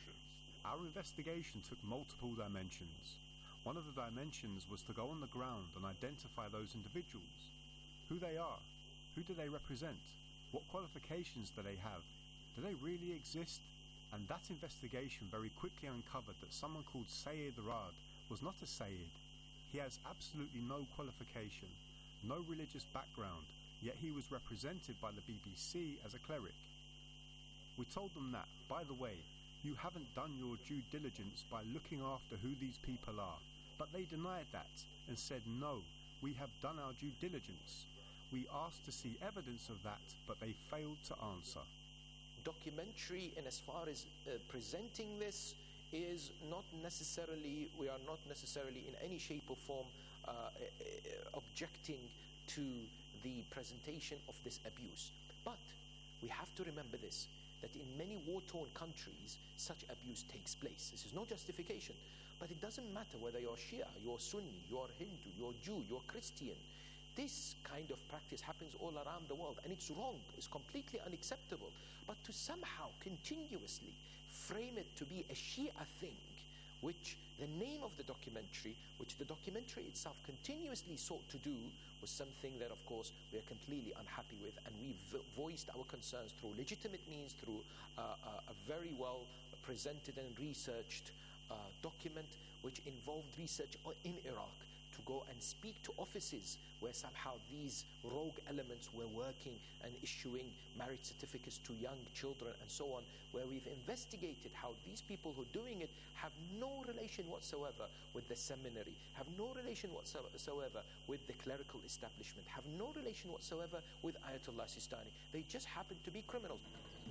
dimensions. One of the dimensions was to go on the ground and identify those individuals. Who they are. Who do they represent? What qualifications do they have? Do they really exist? And that investigation very quickly uncovered that someone called Sayyid Rad was not a Sayyid. He has absolutely no qualification, no religious background, yet he was represented by the BBC as a cleric. We told them that, by the way, you haven't done your due diligence by looking after who these people are. But they denied that and said, no, we have done our due diligence. We asked to see evidence of that, but they failed to answer. Documentary, in as far as presenting this, is not necessarily, we are not necessarily in any shape or form objecting to the presentation of this abuse. But we have to remember this, that in many war-torn countries, such abuse takes place. This is no justification. But it doesn't matter whether you're Shia, you're Sunni, you're Hindu, you're Jew, you're Christian. This kind of practice happens all around the world, and it's wrong, it's completely unacceptable. But to somehow continuously frame it to be a Shia thing, which the name of the documentary, which the documentary itself continuously sought to do, was something that, of course, we are completely unhappy with, and we voiced our concerns through legitimate means, through a very well presented and researched document which involved research in Iraq, to go and speak to offices where somehow these rogue elements were working and issuing marriage certificates to young children and so on, where we've investigated how these people who are doing it have no relation whatsoever with the seminary, have no relation whatsoever with the clerical establishment, have no relation whatsoever with Ayatollah Sistani. They just happen to be criminals.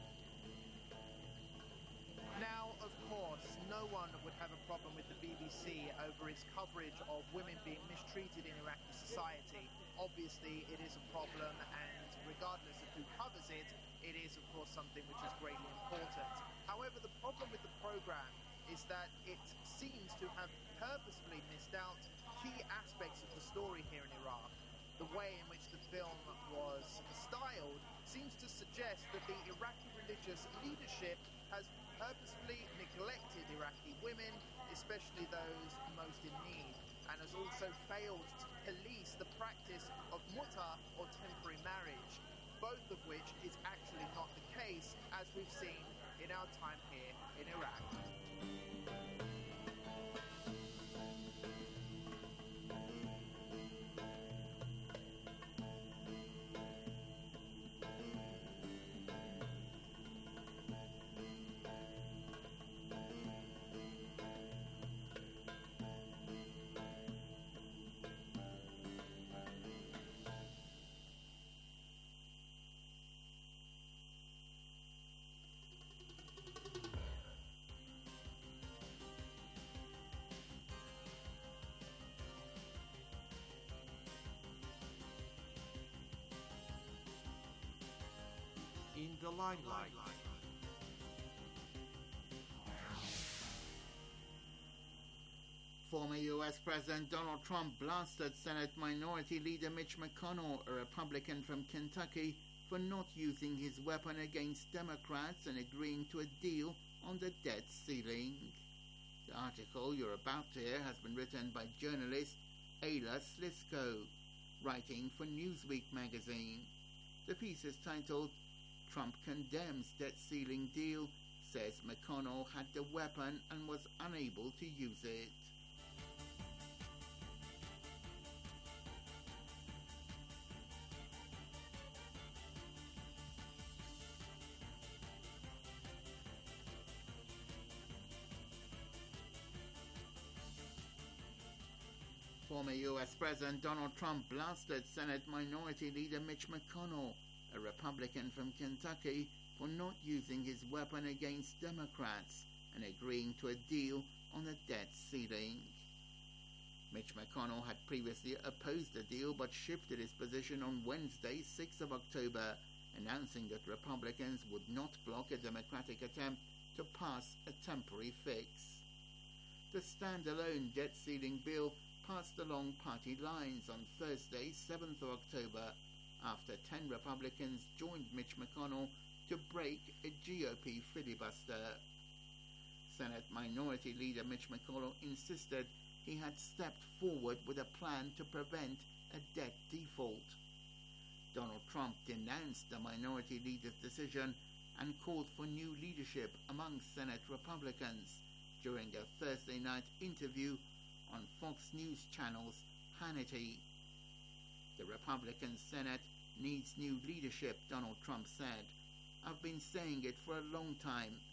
Now, of course, no one would have a problem with the BBC over its coverage of women being mistreated in Iraqi society. Obviously, it is a problem, and regardless of who covers it, it is, of course, something which is greatly important. However, the problem with the program is that it seems to have purposefully missed out key aspects of the story here in Iraq. The way in which the film was styled seems to suggest that the Iraqi religious leadership has purposefully neglected Iraqi women, especially those most in need, and has also failed to police the practice of muta or temporary marriage, both of which is actually not the case, as we've seen in our time here in Iraq. In the limelight. Former U.S. President Donald Trump blasted Senate Minority Leader Mitch McConnell, a Republican from Kentucky, for not using his weapon against Democrats and agreeing to a deal on the debt ceiling. The article you're about to hear has been written by journalist Ayla Slisko, writing for Newsweek magazine. The piece is titled Trump Condemns Debt Ceiling Deal, says McConnell had the weapon and was unable to use it. Former U.S. President Donald Trump blasted Senate Minority Leader Mitch McConnell, a Republican from Kentucky, for not using his weapon against Democrats and agreeing to a deal on a debt ceiling. Mitch McConnell had previously opposed the deal but shifted his position on Wednesday, 6th of October, announcing that Republicans would not block a Democratic attempt to pass a temporary fix. The standalone debt ceiling bill passed along party lines on Thursday, 7th of October, after 10 Republicans joined Mitch McConnell to break a GOP filibuster. Senate Minority Leader Mitch McConnell insisted he had stepped forward with a plan to prevent a debt default. Donald Trump denounced the Minority Leader's decision and called for new leadership among Senate Republicans during a Thursday night interview on Fox News Channel's Hannity. The Republican Senate needs new leadership, Donald Trump said. I've been saying it for a long time.